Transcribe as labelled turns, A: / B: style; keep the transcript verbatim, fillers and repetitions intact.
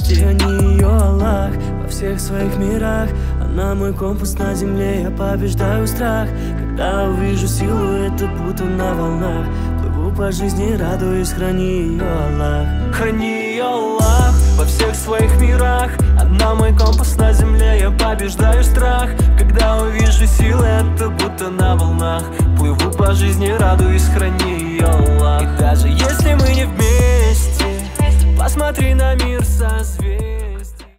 A: милости, они ее Аллах. Во всех своих мирах она мой компас на земле, я побеждаю страх. Когда увижу силу, это будто на волнах. Плыву по жизни, радуюсь, храни ее Аллах.
B: Храни ее Аллах во всех своих мирах. Она мой компас на земле, я побеждаю страх. Когда увижу силы, это будто на волнах. Плыву по жизни, радуюсь, храни ее Аллах. И даже если мы не вместе, посмотри на мир со звезд.